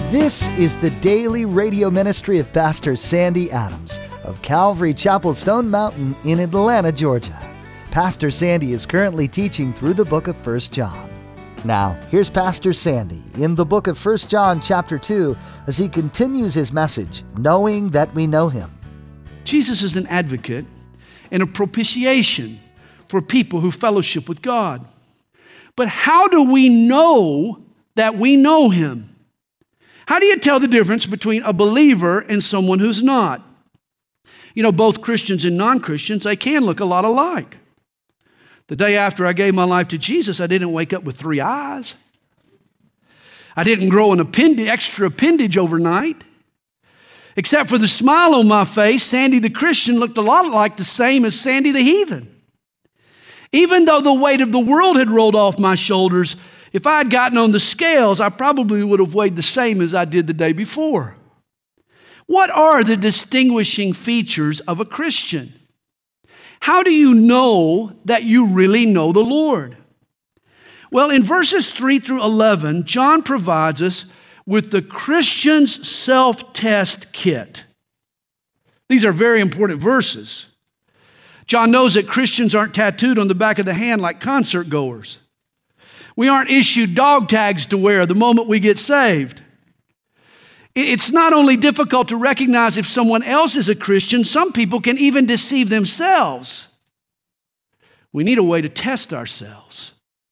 This is the daily radio ministry of Pastor Sandy Adams of Calvary Chapel Stone Mountain in Atlanta, Georgia. Pastor Sandy is currently teaching through the book of 1 John. Now, here's Pastor Sandy in the book of 1 John chapter 2 as he continues his message, Knowing That We Know Him. Jesus is an advocate and a propitiation for people who fellowship with God. But how do we know that we know Him? How do you tell the difference between a believer and someone who's not? You know, both Christians and non-Christians, they can look a lot alike. The day after I gave my life to Jesus, I didn't wake up with 3 eyes. I didn't grow an extra appendage overnight. Except for the smile on my face, Sandy the Christian looked a lot like the same as Sandy the heathen. Even though the weight of the world had rolled off my shoulders, if I had gotten on the scales, I probably would have weighed the same as I did the day before. What are the distinguishing features of a Christian? How do you know that you really know the Lord? Well, in verses 3 through 11, John provides us with the Christian's self-test kit. These are very important verses. John knows that Christians aren't tattooed on the back of the hand like concert goers. We aren't issued dog tags to wear the moment we get saved. It's not only difficult to recognize if someone else is a Christian, some people can even deceive themselves. We need a way to test ourselves.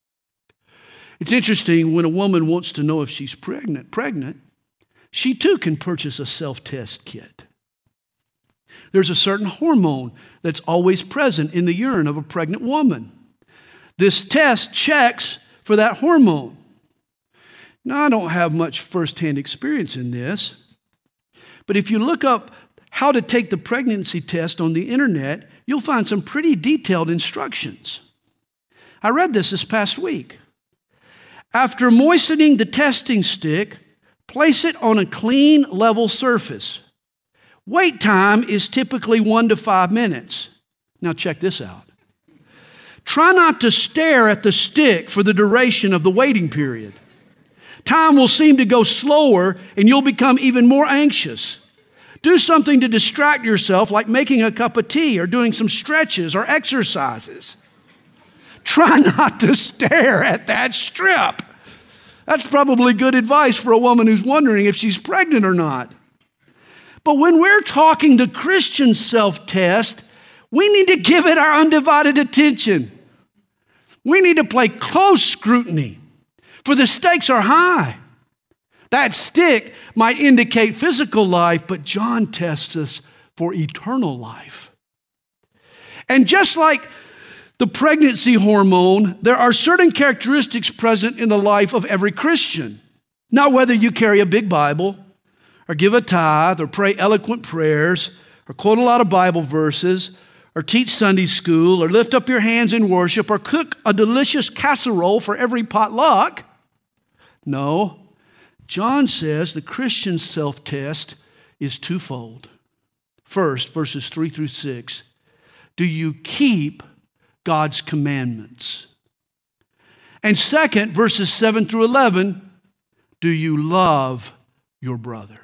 It's interesting when a woman wants to know if she's pregnant, she too can purchase a self-test kit. There's a certain hormone that's always present in the urine of a pregnant woman. This test checks for that hormone. Now, I don't have much firsthand experience in this, but if you look up how to take the pregnancy test on the internet, you'll find some pretty detailed instructions. I read this past week. After moistening the testing stick, place it on a clean, level surface. Wait time is typically 1 to 5 minutes. Now check this out. Try not to stare at the stick for the duration of the waiting period. Time will seem to go slower and you'll become even more anxious. Do something to distract yourself, like making a cup of tea or doing some stretches or exercises. Try not to stare at that strip. That's probably good advice for a woman who's wondering if she's pregnant or not. But when we're talking the Christian self-test, we need to give it our undivided attention. We need to play close scrutiny, for the stakes are high. That stick might indicate physical life, but John tests us for eternal life. And just like the pregnancy hormone, there are certain characteristics present in the life of every Christian. Not whether you carry a big Bible, or give a tithe, or pray eloquent prayers, or quote a lot of Bible verses, or teach Sunday school, or lift up your hands in worship, or cook a delicious casserole for every potluck. No, John says the Christian self-test is twofold. First, verses 3 through 6, do you keep God's commandments? And second, verses 7 through 11, do you love your brother?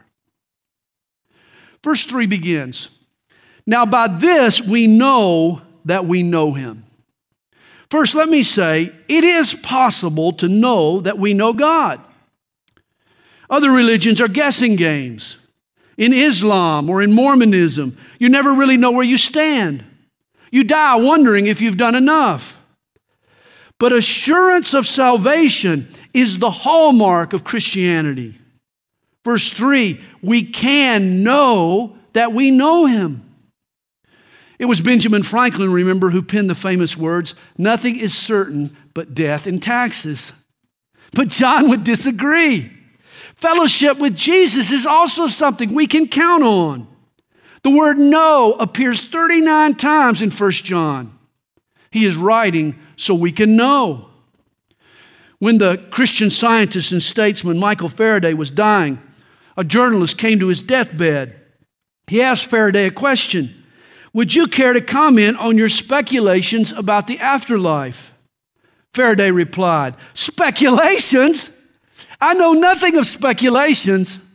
Verse 3 begins, now by this we know that we know Him. First, let me say, it is possible to know that we know God. Other religions are guessing games. In Islam or in Mormonism, you never really know where you stand. You die wondering if you've done enough. But assurance of salvation is the hallmark of Christianity. Verse 3, we can know that we know Him. It was Benjamin Franklin, remember, who penned the famous words, nothing is certain but death and taxes. But John would disagree. Fellowship with Jesus is also something we can count on. The word know appears 39 times in 1 John. He is writing so we can know. When the Christian scientist and statesman Michael Faraday was dying, a journalist came to his deathbed. He asked Faraday a question. Would you care to comment on your speculations about the afterlife? Faraday replied, speculations? I know nothing of speculations.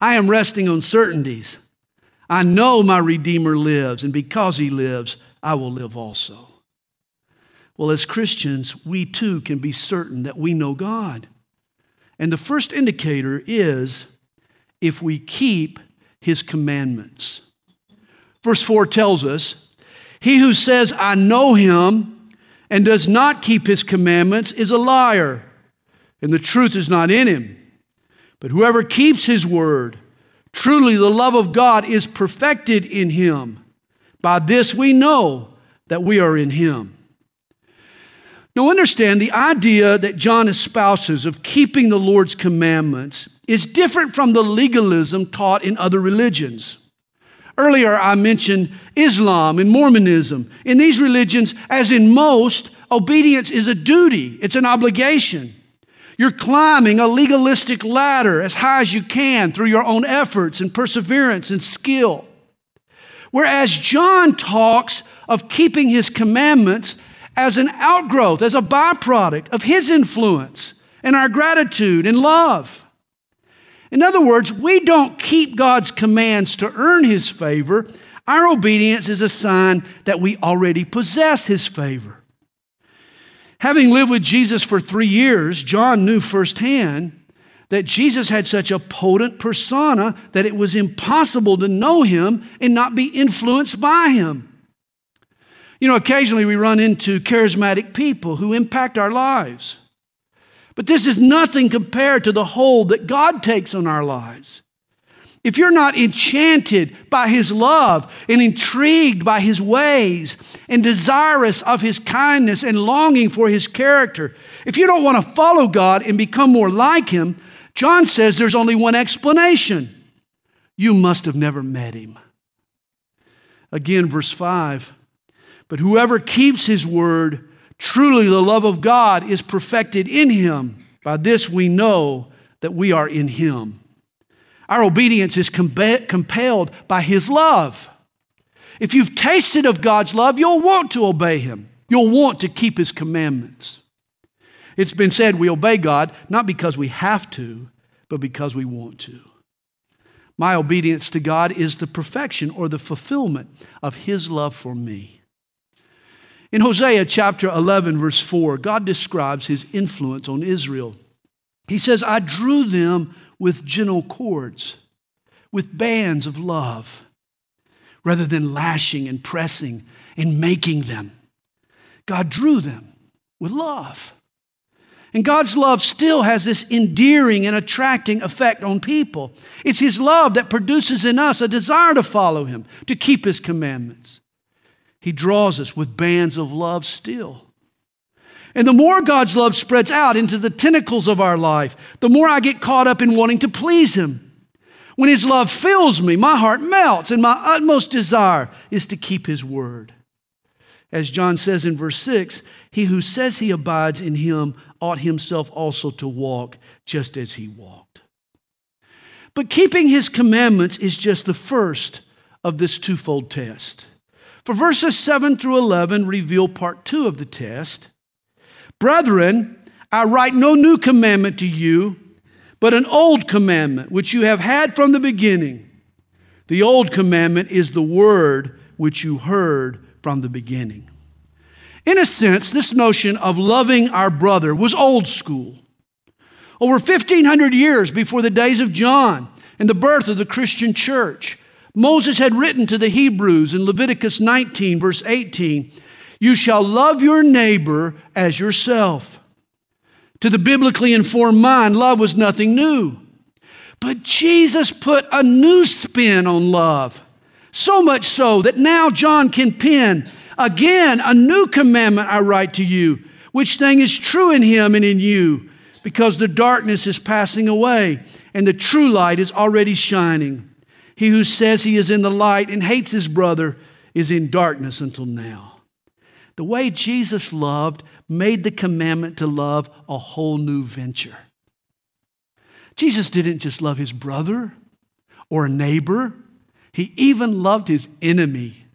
I am resting on certainties. I know my Redeemer lives, and because he lives, I will live also. Well, as Christians, we too can be certain that we know God. And the first indicator is if we keep his commandments. Verse 4 tells us, he who says, I know him, and does not keep his commandments is a liar, and the truth is not in him. But whoever keeps his word, truly the love of God is perfected in him. By this we know that we are in him. Now understand, the idea that John espouses of keeping the Lord's commandments is different from the legalism taught in other religions. Earlier I mentioned Islam and Mormonism. In these religions, as in most, obedience is a duty. It's an obligation. You're climbing a legalistic ladder as high as you can through your own efforts and perseverance and skill. Whereas John talks of keeping his commandments as an outgrowth, as a byproduct of his influence and our gratitude and love. In other words, we don't keep God's commands to earn his favor. Our obedience is a sign that we already possess his favor. Having lived with Jesus for 3 years, John knew firsthand that Jesus had such a potent persona that it was impossible to know him and not be influenced by him. You know, occasionally we run into charismatic people who impact our lives. But this is nothing compared to the hold that God takes on our lives. If you're not enchanted by his love and intrigued by his ways and desirous of his kindness and longing for his character, if you don't want to follow God and become more like him, John says there's only one explanation. You must have never met him. Again, verse 5. But whoever keeps his word, truly the love of God is perfected in him. By this we know that we are in him. Our obedience is compelled by his love. If you've tasted of God's love, you'll want to obey him. You'll want to keep his commandments. It's been said we obey God not because we have to, but because we want to. My obedience to God is the perfection or the fulfillment of his love for me. In Hosea chapter 11, verse 4, God describes his influence on Israel. He says, I drew them with gentle cords, with bands of love, rather than lashing and pressing and making them. God drew them with love. And God's love still has this endearing and attracting effect on people. It's his love that produces in us a desire to follow him, to keep his commandments. He draws us with bands of love still. And the more God's love spreads out into the tentacles of our life, the more I get caught up in wanting to please him. When his love fills me, my heart melts, and my utmost desire is to keep his word. As John says in verse 6, he who says he abides in him ought himself also to walk just as he walked. But keeping his commandments is just the first of this twofold test. For verses 7 through 11 reveal part 2 of the test. Brethren, I write no new commandment to you, but an old commandment which you have had from the beginning. The old commandment is the word which you heard from the beginning. In a sense, this notion of loving our brother was old school. Over 1,500 years before the days of John and the birth of the Christian church, Moses had written to the Hebrews in Leviticus 19, verse 18, you shall love your neighbor as yourself. To the biblically informed mind, love was nothing new. But Jesus put a new spin on love, so much so that now John can pen, again, a new commandment I write to you, which thing is true in him and in you, because the darkness is passing away and the true light is already shining. He who says he is in the light and hates his brother is in darkness until now. The way Jesus loved made the commandment to love a whole new venture. Jesus didn't just love his brother or a neighbor. He even loved his enemy.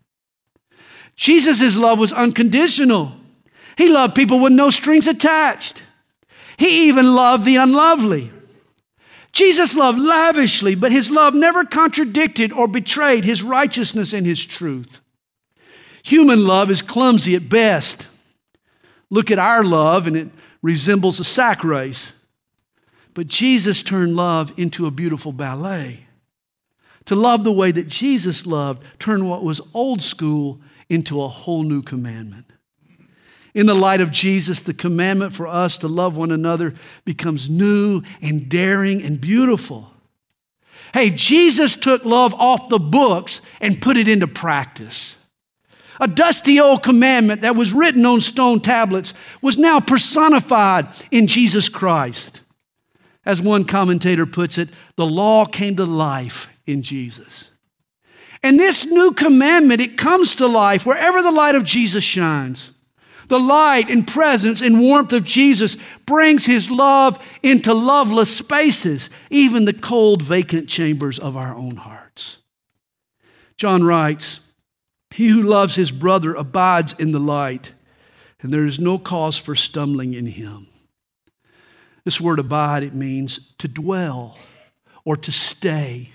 Jesus' love was unconditional. He loved people with no strings attached. He even loved the unlovely. Jesus loved lavishly, but his love never contradicted or betrayed his righteousness and his truth. Human love is clumsy at best. Look at our love and it resembles a sack race. But Jesus turned love into a beautiful ballet. To love the way that Jesus loved turned what was old school into a whole new commandment. In the light of Jesus, the commandment for us to love one another becomes new and daring and beautiful. Hey, Jesus took love off the books and put it into practice. A dusty old commandment that was written on stone tablets was now personified in Jesus Christ. As one commentator puts it, the law came to life in Jesus. And this new commandment, it comes to life wherever the light of Jesus shines. The light and presence and warmth of Jesus brings his love into loveless spaces, even the cold, vacant chambers of our own hearts. John writes, "He who loves his brother abides in the light, and there is no cause for stumbling in him." This word abide, it means to dwell or to stay.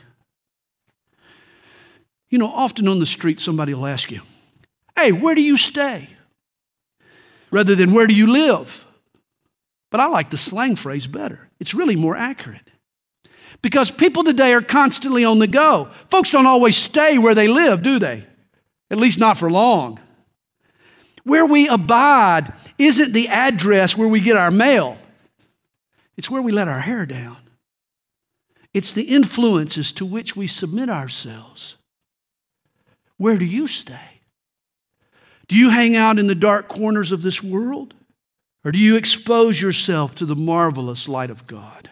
You know, often on the street, somebody will ask you, "Hey, where do you stay?" Rather than "where do you live?" But I like the slang phrase better. It's really more accurate. Because people today are constantly on the go. Folks don't always stay where they live, do they? At least not for long. Where we abide isn't the address where we get our mail. It's where we let our hair down. It's the influences to which we submit ourselves. Where do you stay? Do you hang out in the dark corners of this world? Or do you expose yourself to the marvelous light of God?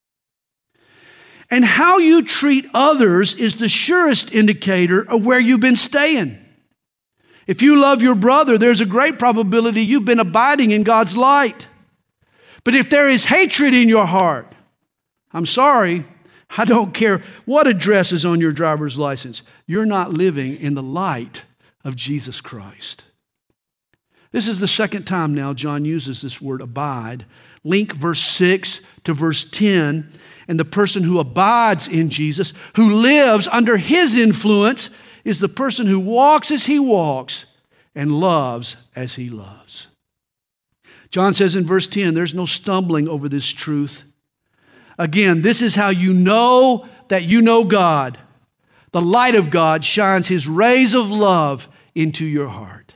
And how you treat others is the surest indicator of where you've been staying. If you love your brother, there's a great probability you've been abiding in God's light. But if there is hatred in your heart, I'm sorry, I don't care what address is on your driver's license, you're not living in the light of Jesus Christ. This is the second time now John uses this word abide. Link verse 6 to verse 10. And the person who abides in Jesus, who lives under his influence, is the person who walks as he walks and loves as he loves. John says in verse 10, there's no stumbling over this truth. Again, this is how you know that you know God. The light of God shines his rays of love into your heart.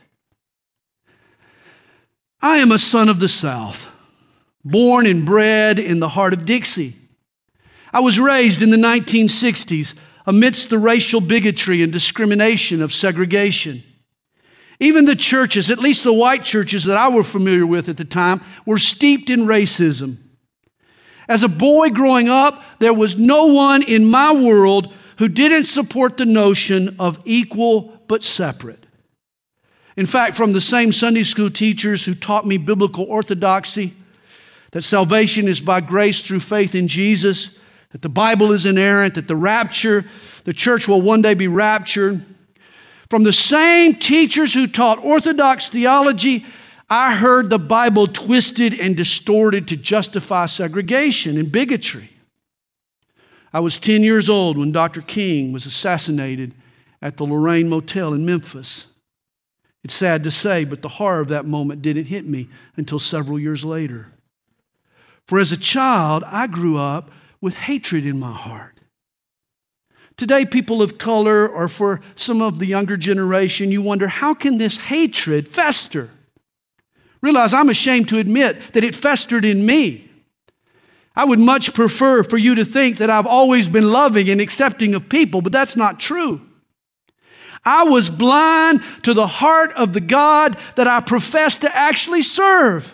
I am a son of the South, born and bred in the heart of Dixie. I was raised in the 1960s amidst the racial bigotry and discrimination of segregation. Even the churches, at least the white churches that I was familiar with at the time, were steeped in racism. As a boy growing up, there was no one in my world who didn't support the notion of equal but separate. In fact, from the same Sunday school teachers who taught me biblical orthodoxy, that salvation is by grace through faith in Jesus, that the Bible is inerrant, that the church will one day be raptured. From the same teachers who taught orthodox theology, I heard the Bible twisted and distorted to justify segregation and bigotry. I was 10 years old when Dr. King was assassinated at the Lorraine Motel in Memphis. It's sad to say, but the horror of that moment didn't hit me until several years later. For as a child, I grew up with hatred in my heart. Today, people of color, or for some of the younger generation, you wonder, how can this hatred fester? Realize I'm ashamed to admit that it festered in me. I would much prefer for you to think that I've always been loving and accepting of people, but that's not true. I was blind to the heart of the God that I profess to actually serve.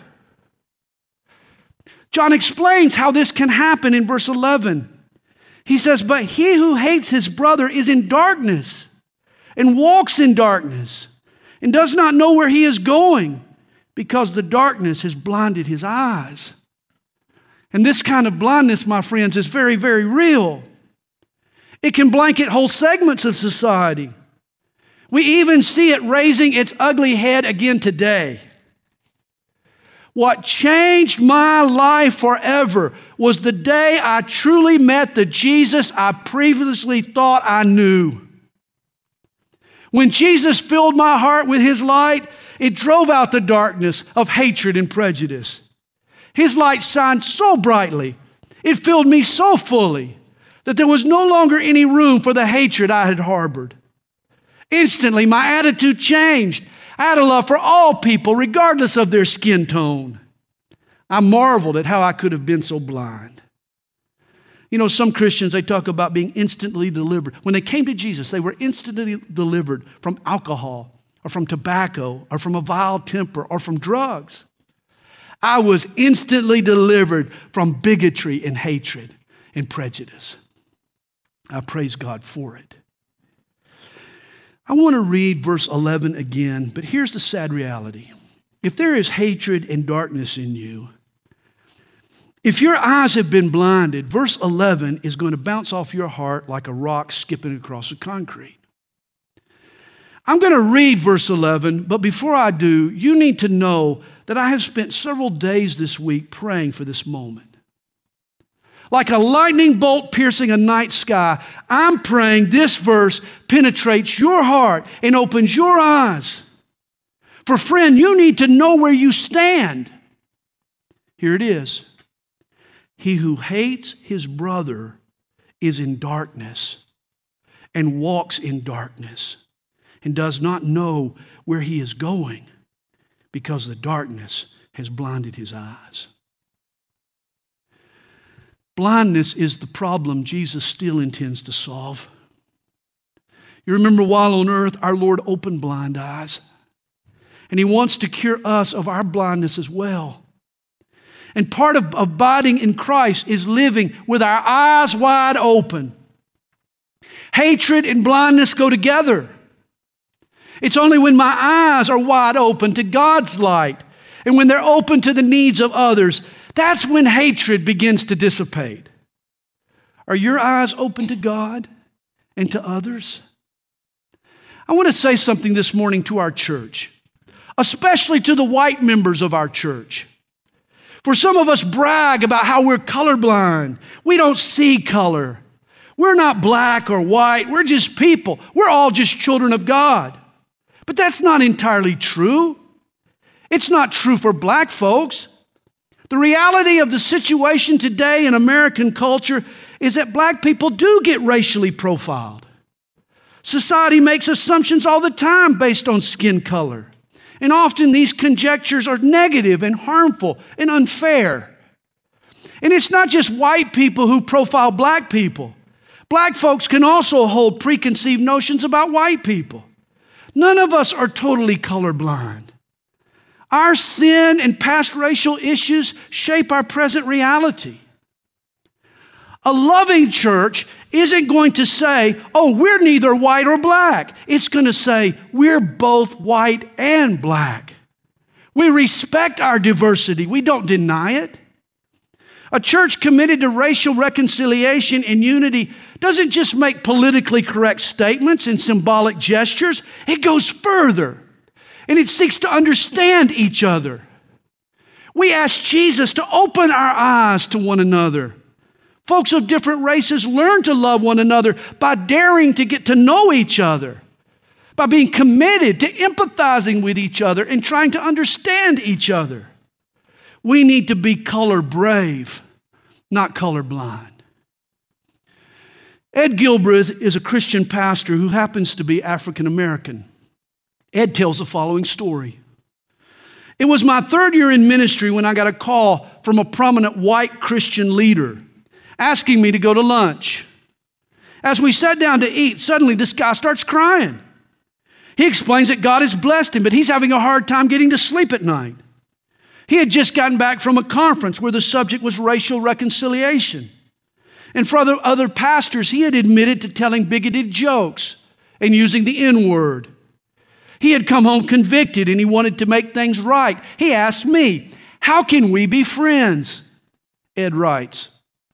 John explains how this can happen in verse 11. He says, "But he who hates his brother is in darkness and walks in darkness and does not know where he is going because the darkness has blinded his eyes." And this kind of blindness, my friends, is very, very real. It can blanket whole segments of society. We even see it raising its ugly head again today. What changed my life forever was the day I truly met the Jesus I previously thought I knew. When Jesus filled my heart with His light, it drove out the darkness of hatred and prejudice. His light shined so brightly, it filled me so fully, that there was no longer any room for the hatred I had harbored. Instantly, my attitude changed. I had a love for all people, regardless of their skin tone. I marveled at how I could have been so blind. You know, some Christians, they talk about being instantly delivered. When they came to Jesus, they were instantly delivered from alcohol or from tobacco or from a vile temper or from drugs. I was instantly delivered from bigotry and hatred and prejudice. I praise God for it. I want to read verse 11 again, but here's the sad reality. If there is hatred and darkness in you, if your eyes have been blinded, verse 11 is going to bounce off your heart like a rock skipping across the concrete. I'm going to read verse 11, but before I do, you need to know that I have spent several days this week praying for this moment. Like a lightning bolt piercing a night sky, I'm praying this verse penetrates your heart and opens your eyes. For friend, you need to know where you stand. Here it is. He who hates his brother is in darkness and walks in darkness and does not know where he is going because the darkness has blinded his eyes. Blindness is the problem Jesus still intends to solve. You remember while on earth, our Lord opened blind eyes. And He wants to cure us of our blindness as well. And part of abiding in Christ is living with our eyes wide open. Hatred and blindness go together. It's only when my eyes are wide open to God's light and when they're open to the needs of others, that's when hatred begins to dissipate. Are your eyes open to God and to others? I want to say something this morning to our church, especially to the white members of our church. For some of us brag about how we're colorblind. We don't see color. We're not black or white. We're just people. We're all just children of God. But that's not entirely true. It's not true for black folks. The reality of the situation today in American culture is that black people do get racially profiled. Society makes assumptions all the time based on skin color. And often these conjectures are negative and harmful and unfair. And it's not just white people who profile black people. Black folks can also hold preconceived notions about white people. None of us are totally colorblind. Our sin and past racial issues shape our present reality. A loving church isn't going to say, oh, we're neither white or black. It's going to say, we're both white and black. We respect our diversity. We don't deny it. A church committed to racial reconciliation and unity doesn't just make politically correct statements and symbolic gestures. It goes further. And it seeks to understand each other. We ask Jesus to open our eyes to one another. Folks of different races learn to love one another by daring to get to know each other, by being committed to empathizing with each other and trying to understand each other. We need to be color brave, not color blind. Ed Gilbreth is a Christian pastor who happens to be African American. Ed tells the following story. It was my third year in ministry when I got a call from a prominent white Christian leader asking me to go to lunch. As we sat down to eat, suddenly this guy starts crying. He explains that God has blessed him, but he's having a hard time getting to sleep at night. He had just gotten back from a conference where the subject was racial reconciliation. And for other pastors, he had admitted to telling bigoted jokes and using the N-word. He had come home convicted and he wanted to make things right. He asked me, how can we be friends? Ed writes,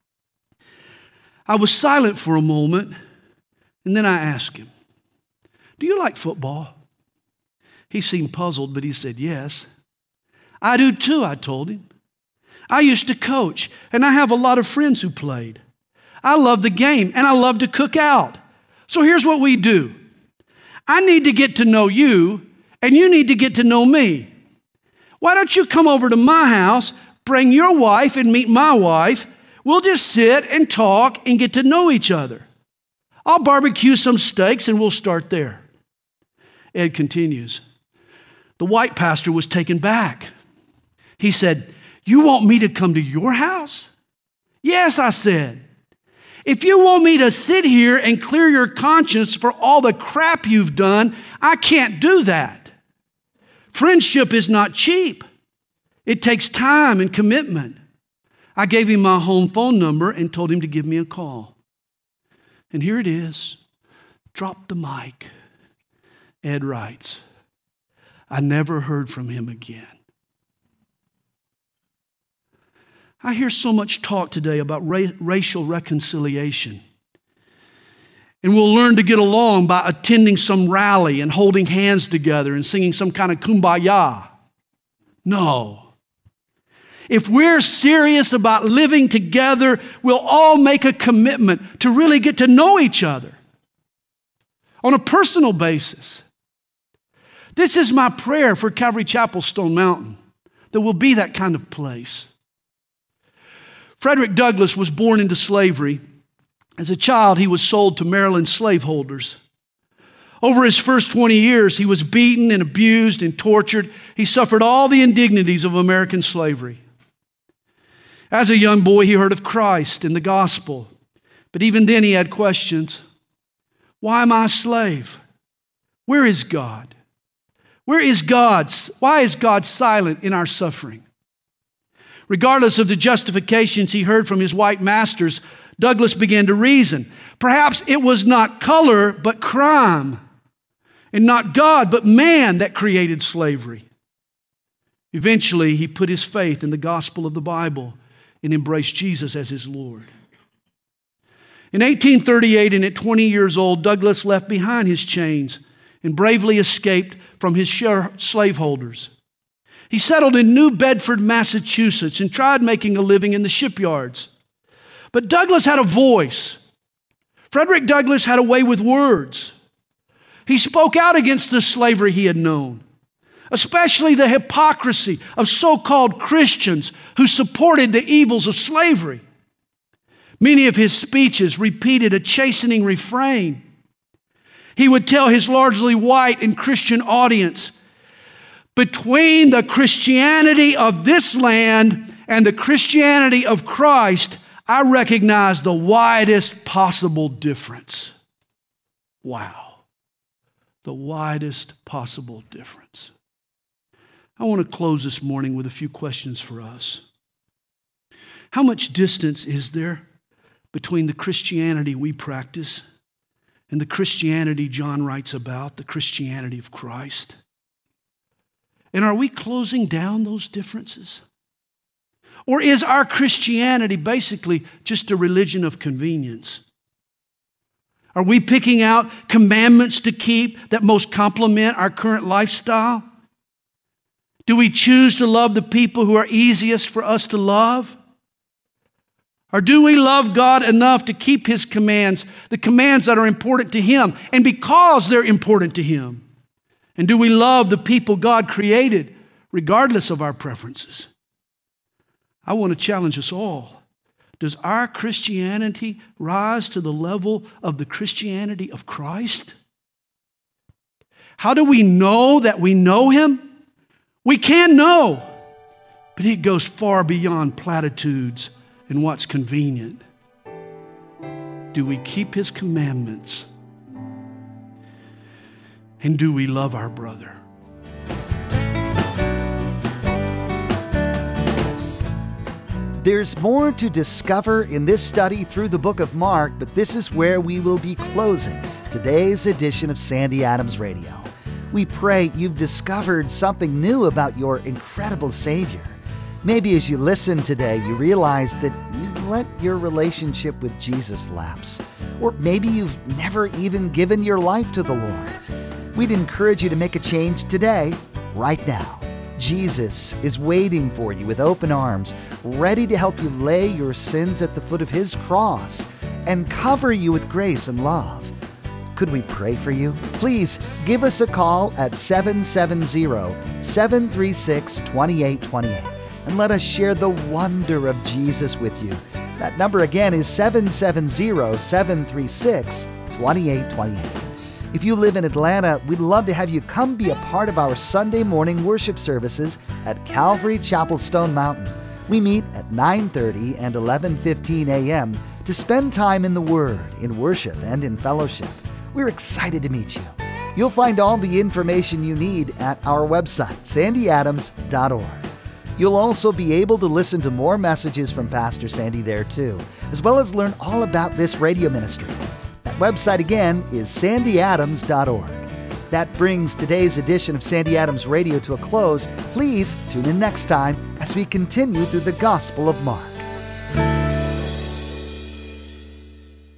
I was silent for a moment and then I asked him, do you like football? He seemed puzzled, but he said, yes. I do too, I told him. I used to coach, and I have a lot of friends who played. I love the game, and I love to cook out. So here's what we do. I need to get to know you, and you need to get to know me. Why don't you come over to my house, bring your wife and meet my wife. We'll just sit and talk and get to know each other. I'll barbecue some steaks, and we'll start there. Ed continues. The white pastor was taken back. He said, "You want me to come to your house?" "Yes," I said. "If you want me to sit here and clear your conscience for all the crap you've done, I can't do that. Friendship is not cheap. It takes time and commitment." I gave him my home phone number and told him to give me a call. And here it is. Drop the mic. Ed writes, I never heard from him again. I hear so much talk today about racial reconciliation. And we'll learn to get along by attending some rally and holding hands together and singing some kind of kumbaya. No. If we're serious about living together, we'll all make a commitment to really get to know each other on a personal basis. This is my prayer for Calvary Chapel Stone Mountain, that we'll be that kind of place. Frederick Douglass was born into slavery. As a child, he was sold to Maryland slaveholders. Over his first 20 years, he was beaten and abused and tortured. He suffered all the indignities of American slavery. As a young boy, he heard of Christ and the gospel. But even then, he had questions. Why am I a slave? Where is God? Where is God? Why is God silent in our suffering? Regardless of the justifications he heard from his white masters, Douglass began to reason. Perhaps it was not color, but crime, and not God, but man that created slavery. Eventually, he put his faith in the gospel of the Bible and embraced Jesus as his Lord. In 1838, and at 20 years old, Douglass left behind his chains and bravely escaped from his slaveholders. He settled in New Bedford, Massachusetts, and tried making a living in the shipyards. But Douglass had a voice. Frederick Douglass had a way with words. He spoke out against the slavery he had known, especially the hypocrisy of so-called Christians who supported the evils of slavery. Many of his speeches repeated a chastening refrain. He would tell his largely white and Christian audience, between the Christianity of this land and the Christianity of Christ, I recognize the widest possible difference. Wow. The widest possible difference. I want to close this morning with a few questions for us. How much distance is there between the Christianity we practice and the Christianity John writes about, the Christianity of Christ? And are we closing down those differences? Or is our Christianity basically just a religion of convenience? Are we picking out commandments to keep that most complement our current lifestyle? Do we choose to love the people who are easiest for us to love? Or do we love God enough to keep His commands, the commands that are important to Him, and because they're important to Him? And do we love the people God created regardless of our preferences? I want to challenge us all. Does our Christianity rise to the level of the Christianity of Christ? How do we know that we know Him? We can know, but it goes far beyond platitudes and what's convenient. Do we keep His commandments? And do we love our brother? There's more to discover in this study through the book of Mark, but this is where we will be closing today's edition of Sandy Adams Radio. We pray you've discovered something new about your incredible Savior. Maybe as you listen today, you realize that you've let your relationship with Jesus lapse. Or maybe you've never even given your life to the Lord. We'd encourage you to make a change today, right now. Jesus is waiting for you with open arms, ready to help you lay your sins at the foot of His cross and cover you with grace and love. Could we pray for you? Please give us a call at 770-736-2828 and let us share the wonder of Jesus with you. That number again is 770-736-2828. If you live in Atlanta, we'd love to have you come be a part of our Sunday morning worship services at Calvary Chapel Stone Mountain. We meet at 9:30 and 11:15 a.m. to spend time in the Word, in worship, and in fellowship. We're excited to meet you. You'll find all the information you need at our website, sandyadams.org. You'll also be able to listen to more messages from Pastor Sandy there too, as well as learn all about this radio ministry. That website again is sandyadams.org. That brings today's edition of Sandy Adams Radio to a close. Please tune in next time as we continue through the Gospel of Mark.